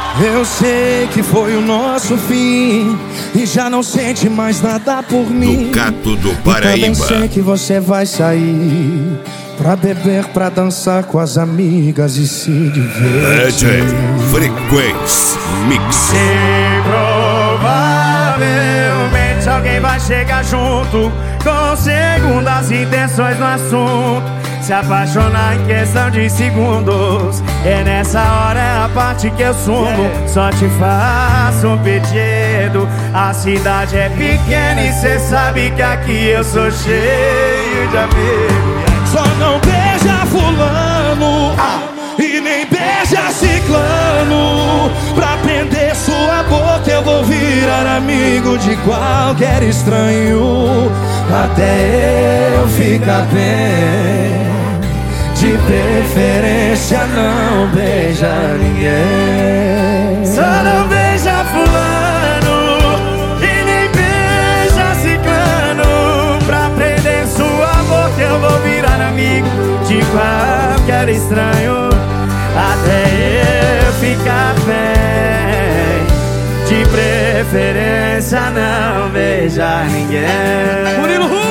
Eu sei que foi o nosso fim e já não sente mais nada por mim. Ducato do E Paraíba. também sei que você vai sair pra beber, pra dançar com as amigas e se divertir. Frequência Mix. E provavelmente alguém vai chegar junto com segundas intenções no assunto, se apaixonar em questão de segundos. É nessa hora, é a parte que eu sumo. Só te faço um pedido. A cidade é pequena e cê sabe que aqui eu sou cheio de amigos. Só não beija fulano e nem beija ciclano. Pra prender sua boca eu vou virar amigo de qualquer estranho, até eu ficar bem. De preferência não beija ninguém. Só não beija fulano e nem beija ciclano. Pra prender sua boca eu vou virar amigo de qualquer estranho, até eu ficar bem. De preferência não beija ninguém.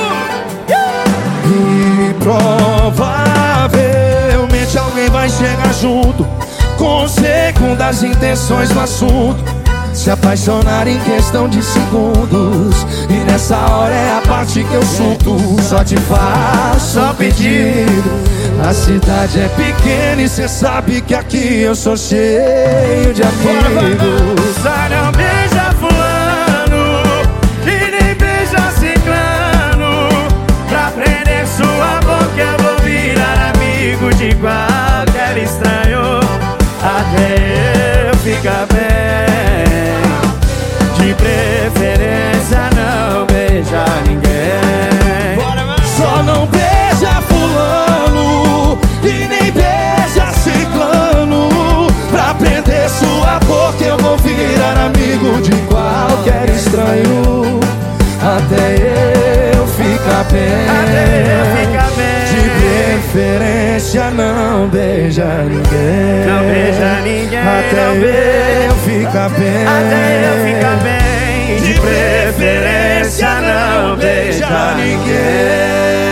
E provavelmente alguém vai chegar junto com segundas intenções no assunto, se apaixonar em questão de segundos. E nessa hora é a parte que eu surto. Só te faço um pedido. A cidade é pequena e cê sabe que aqui eu sou cheio de amigos. Só não beija fulano e nem beija ciclano. Pra prender sua boca eu vou virar amigo de qualquer estranho, até eu ficar bem. De preferência não beija ninguém. Só não beija fulano e nem beija ciclano. Pra prender sua boca eu vou virar amigo de qualquer estranho, até eu ficar bem. De preferência não beija ninguém. Não beija ninguém. Até eu ficar bem. Até eu ficar bem. De preferência não beija ninguém.